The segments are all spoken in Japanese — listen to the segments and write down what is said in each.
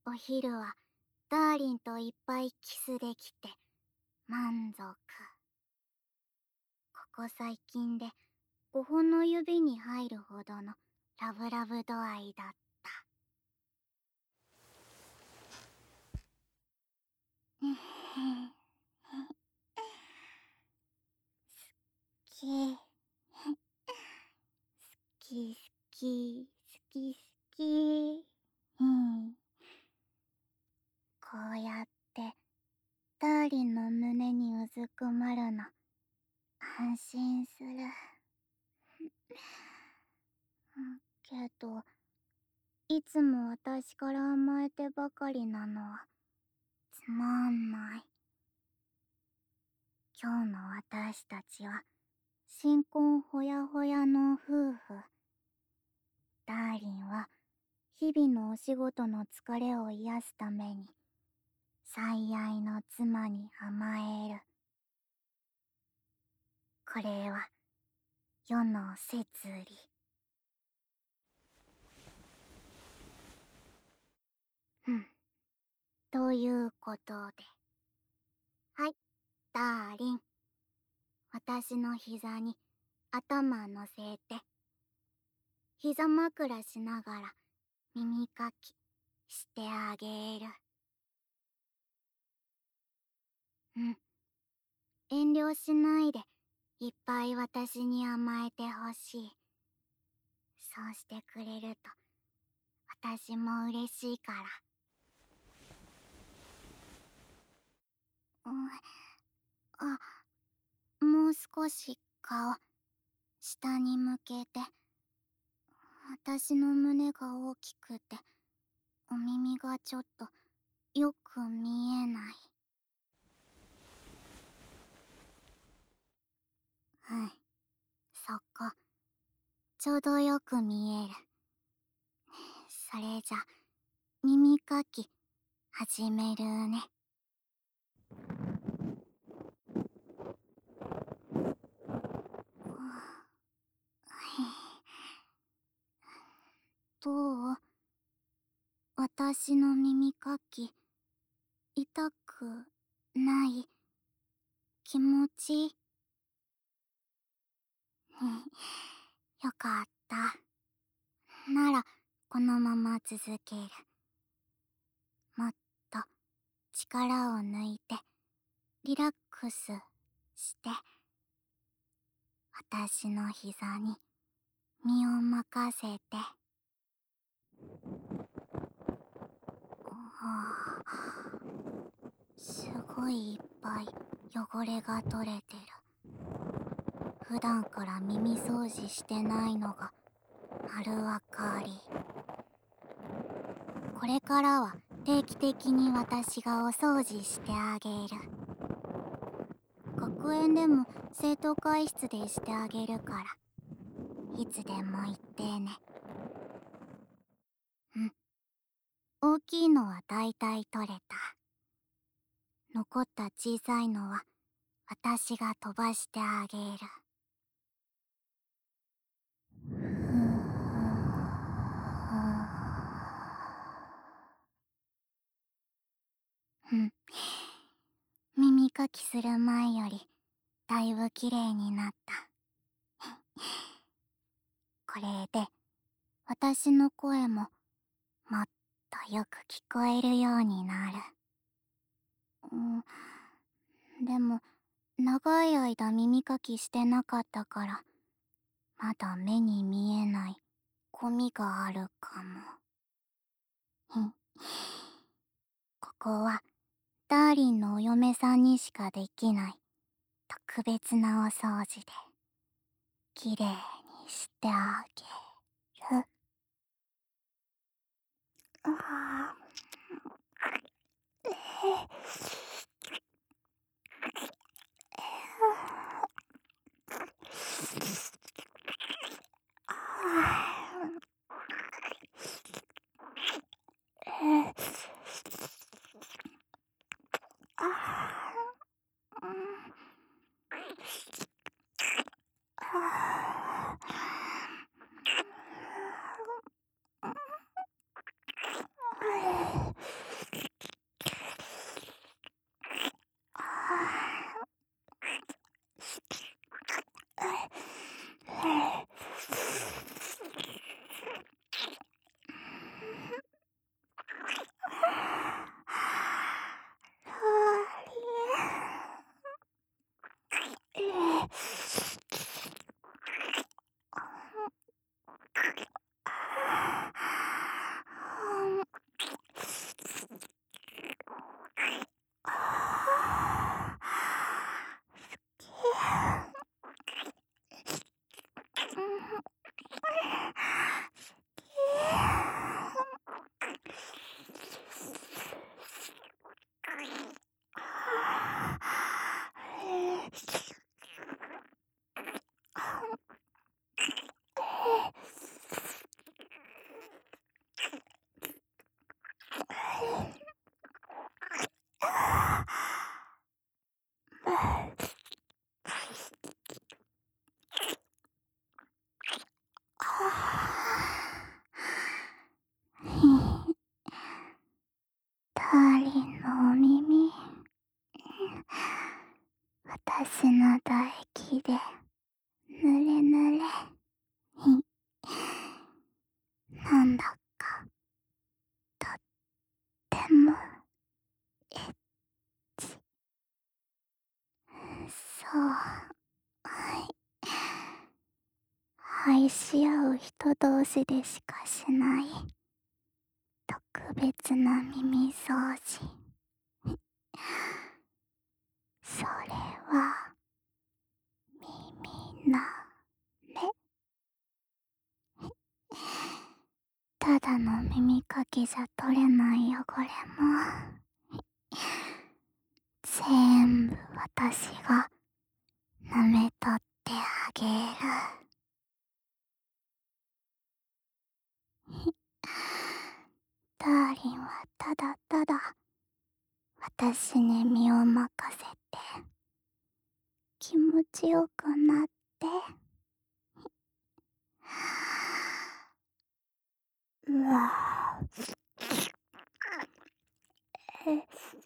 お昼はダーリンといっぱいキスできて満足。ここ最近で5本の指に入るほどのラブラブ度合いだった。好き好き好き好き。こうやってダーリンの胸にうずくまるの安心する。けどいつも私から甘えてばかりなのはつまんない。今日の私たちは新婚ほやほやの夫婦。ダーリンは日々のお仕事の疲れを癒すために最愛の妻に甘える。これは世の摂理。ということで、はい、ダーリン、私の膝に頭乗せて、膝枕しながら耳かきしてあげる。遠慮しないでいっぱい私に甘えてほしい。そうしてくれると私も嬉しいから。もう少し顔下に向けて。私の胸が大きくてお耳がちょっとよく見えない。そこちょうどよく見える。それじゃ耳かき始めるね。どう？私の耳かき痛くない？気持ちいい？よかった。ならこのまま続ける。もっと力を抜いてリラックスして、私の膝に身を任せて。すごいいっぱい汚れが取れてる。普段から耳掃除してないのが丸わかり。これからは定期的に私がお掃除してあげる。学園でも生徒会室でしてあげるから、いつでも言ってね。大きいのはだいたい取れた。残った小さいのは私が飛ばしてあげる。耳かきする前よりだいぶきれいになった。これで私の声ももっとよく聞こえるようになる。でも長い間耳かきしてなかったからまだ目に見えないゴミがあるかも。ここはダーリンのお嫁さんにしかできない特別なお掃除できれいにしてあげる。 私の唾液でぬれぬれ。なんだかとってもエッチ。そう、はい。愛し合う人同士でしかしない特別な耳掃除。それは耳なめ。ただの耳かきじゃ取れない汚れも全部私が舐めとってあげる。ダーリンはただただ私に身を任せて気持ちよくなって。うわえ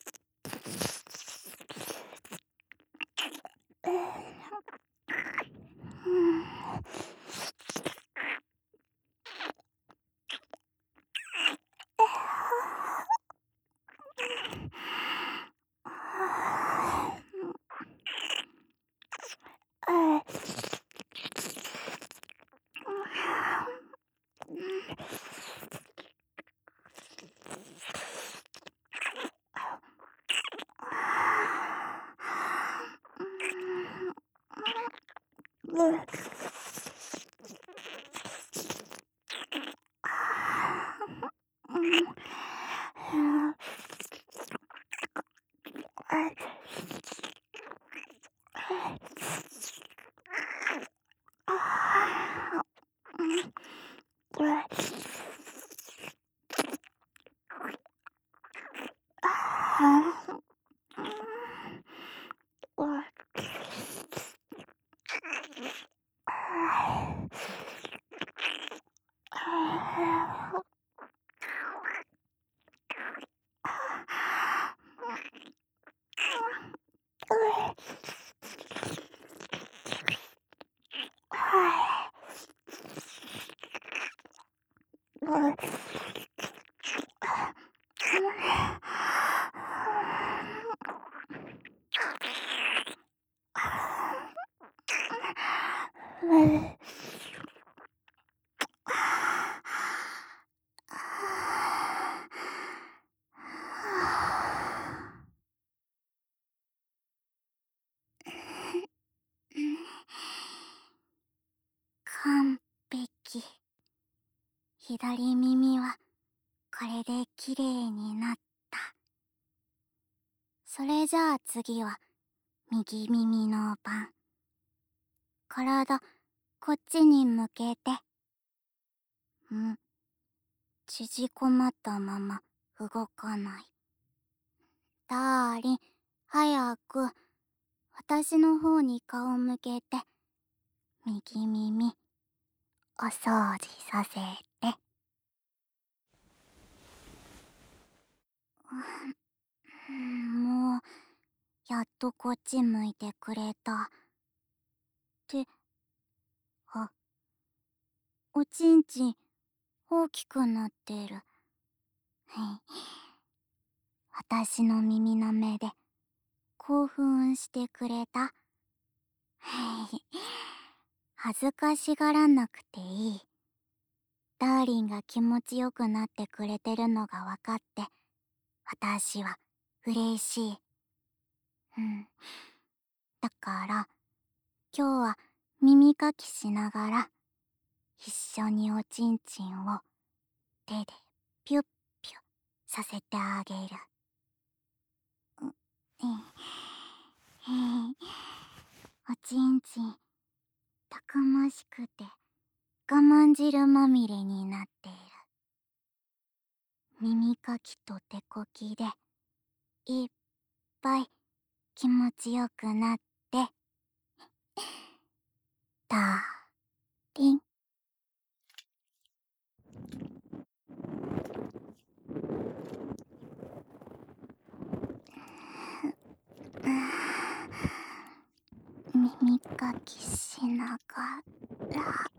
完璧。左耳はこれできれいになった。それじゃあ次は右耳の番。体こっちに向けて。縮こまったまま動かない。ダーリン、早く私の方に顔向けて右耳お掃除させて。もうやっとこっち向いてくれた。って、おちんちん大きくなってる。私の耳の目で興奮してくれた。恥ずかしがらなくていい。ダーリンが気持ちよくなってくれてるのが分かって、私は嬉しい。だから、今日は耳かきしながら、一緒におちんちんを手でピュッピュッさせてあげる。おちんちん、たくましくて我慢汁まみれになっている。耳かきと手こきでいっぱい気持ちよくなって。ダーリン。 耳かきしながら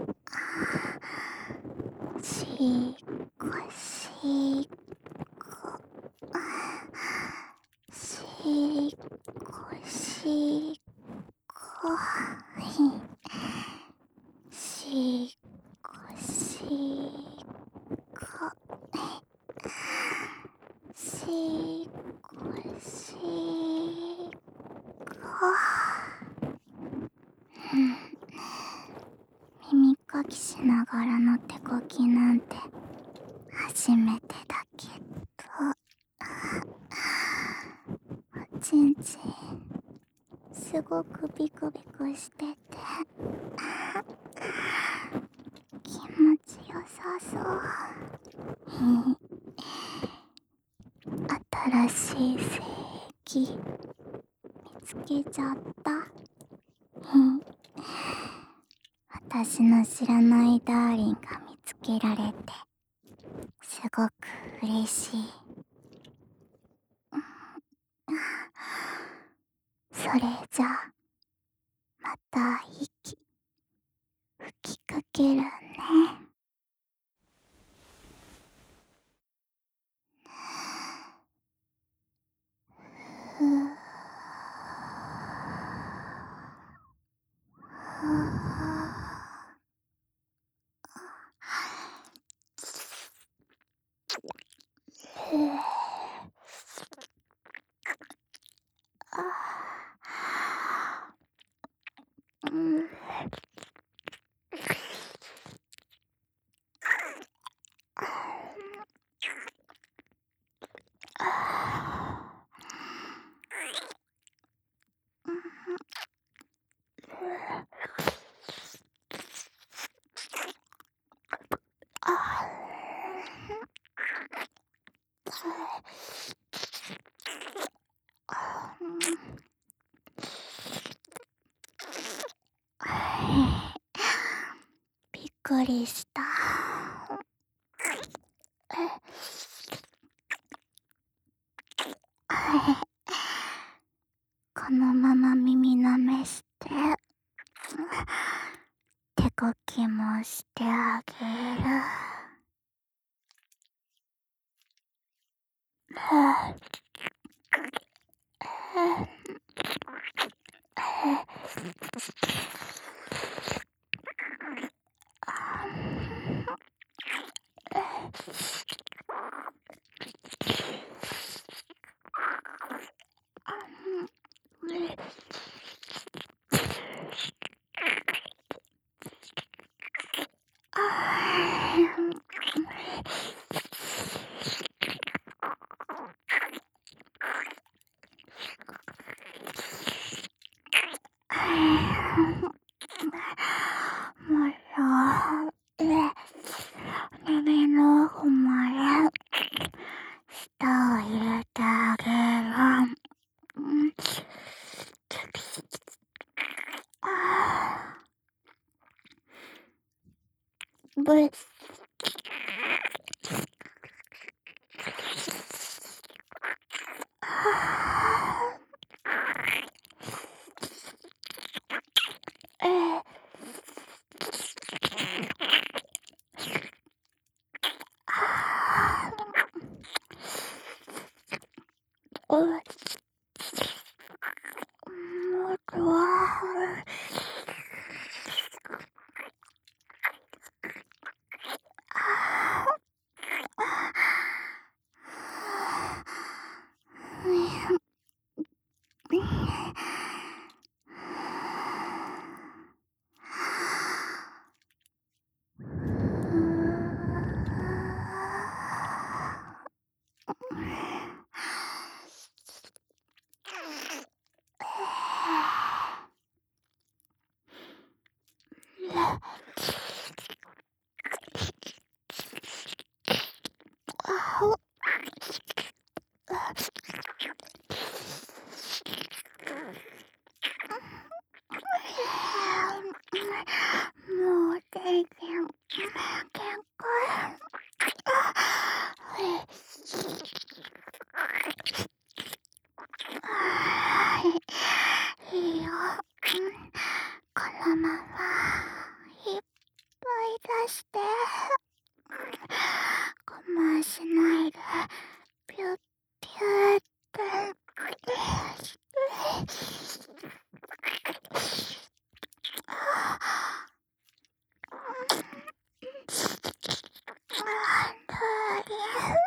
しっこしっこしっこしっこしっこしっこしっこしっこ耳かきしながらの手こきなんて初めてだけど、おちんちんすごくビクビクしてて気持ちよさそう。新しい性器見つけちゃった。私の知らないダーリンが見つけられてすごく嬉しい。それじゃあまた息吹きかけるね。ふぅびっくりした。このまま耳なめして手こきもしてあげる。もろ耳の奥まで舌を入れてあげる。ブッもう全然限界。いいよ。 して。我慢しないで。ピュッピュッってして。ダーリン。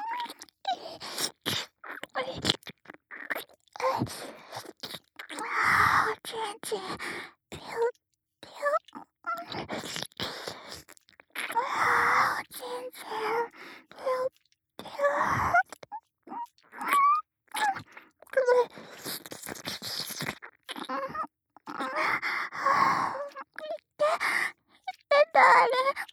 おちんちん、ピュッピュッ。おちんちん、ピュッピュッ。ダーリン。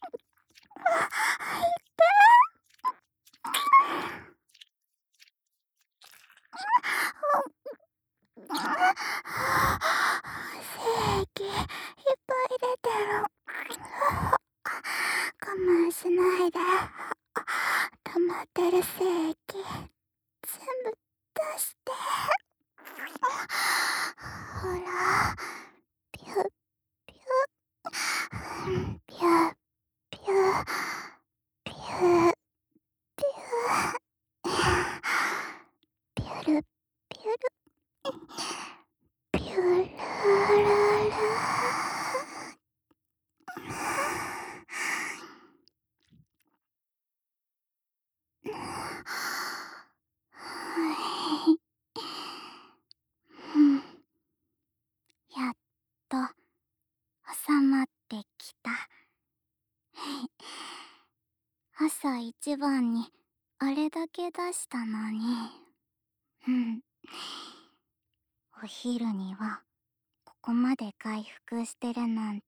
精液いっぱい出てる。我慢しないで。溜まってる精液全部出して。ほら、ピュッピュッ、ピュッピュッ、ピュッピュッ、ピュルピュル、ピュルルル。うん、やっと収まってきた。朝一番にあれだけ出したのに。うん。お昼にはここまで回復してるなんて。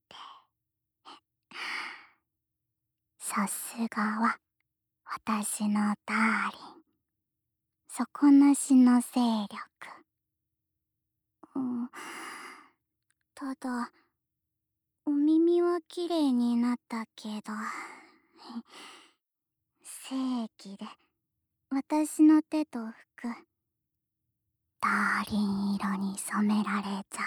さすがは私のダーリン。底なしの勢力。うん、ただ、お耳はきれいになったけど、精液で私の手と服、ダーリン色に染められちゃった。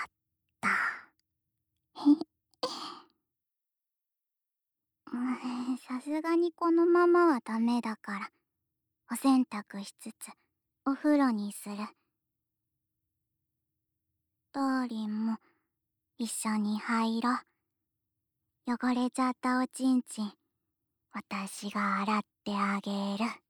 さすがにこのままはダメだから、お洗濯しつつお風呂にする。ダーリンも一緒に入ろう。汚れちゃったおちんちん、私が洗ってあげる。